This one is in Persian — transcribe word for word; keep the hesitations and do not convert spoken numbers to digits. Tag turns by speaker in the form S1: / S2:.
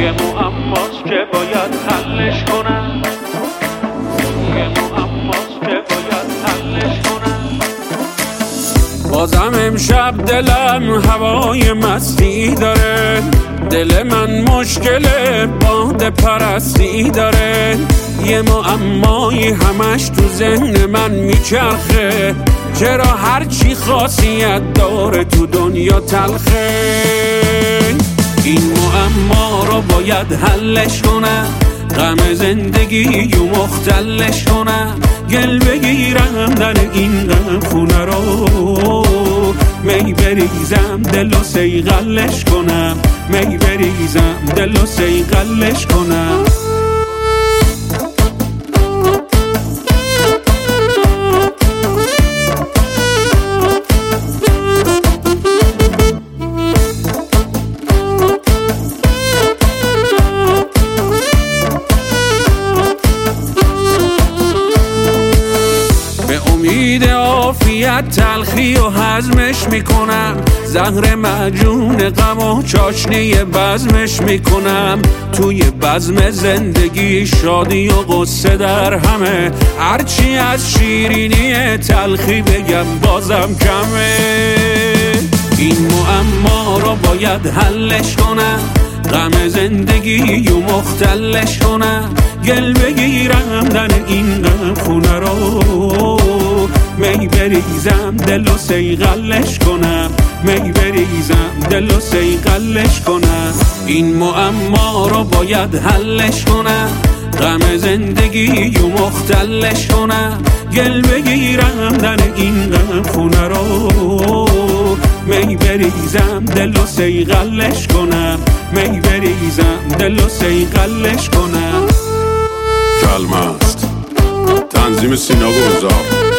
S1: یه معماست که باید حلش کنم، یه معماست که باید حلش کنم. بازم امشب دلم هوای مستی داره، دل من مشکل باده پرستی داره. یه معمایی همش تو ذهن من میچرخه، چرا هرچی خاصیت داره تو دنیا تلخه. این معما رو باید حلش کنم، غم زندگی و مختلش کنم. گل بگیرم در این غم خونه رو، می بریزم دل و سیغلش کنم، می بریزم دل و سیغلش کنم. امید عافیت تلخی و هضمش میکنم، زهر مجون غم و چاشنی بزمش میکنم. توی بزم زندگی شادی و غصه در همه، هرچی از شیرینی تلخی بگم بازم کمه. این معما رو باید حلش کنم، غم زندگی و مختلش کنم. گل بگیرم در این غم خونه رو، می بریزم دل و سیغلش کنم، می بریزم دل و سیغلش کنم. این معما رو باید حلش کنم، غم زندگی و مختلش کنم. گل بگیرم در این غم خونه رو، می بریزم دل و سیغلش کنم، می بریزم دل و سیغلش کنم.
S2: کلمه است تنظیم سینا گلزار.